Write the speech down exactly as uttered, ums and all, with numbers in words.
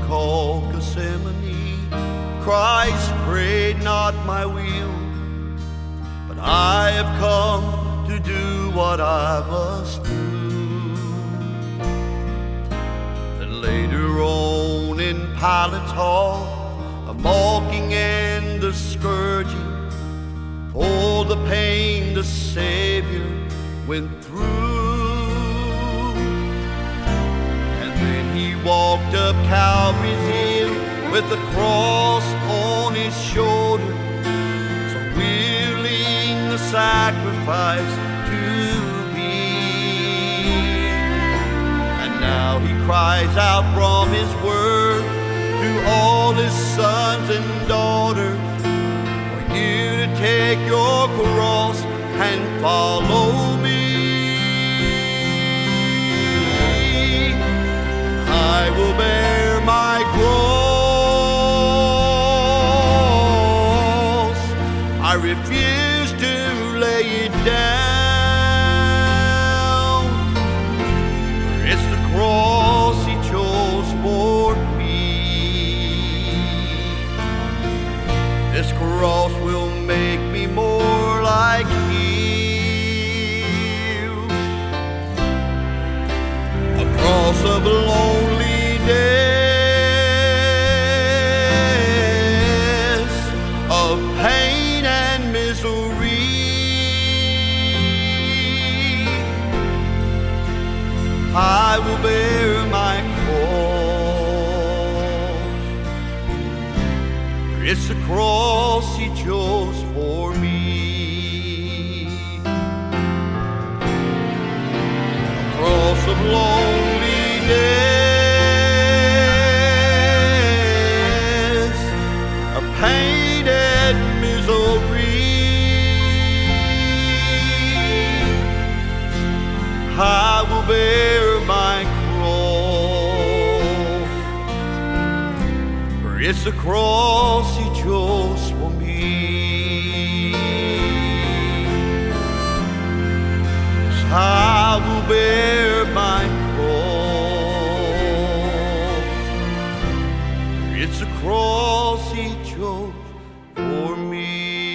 called Gethsemane, Christ prayed, not my will, but I have come to do what I must do. Then later on in Pilate's hall, the mocking and the scourging, all the pain the Savior went through. And then he walked up Calvary's hill with the cross on his shoulder, so willing the sacrifice to be. And now he cries out from his word to all his sons and daughters, for you to take your cross and follow me. I will bear my cross. I refuse to lay it down. It's the cross he chose for me. This cross will make me more like him. A cross of loneliness, of pain and misery. I will bear my cross. It's the cross he chose for me. A cross of loneliness, of pain and misery. I will bear my cross, for it's the cross he chose for me. I will bear my cross. It's a cross he chose for me.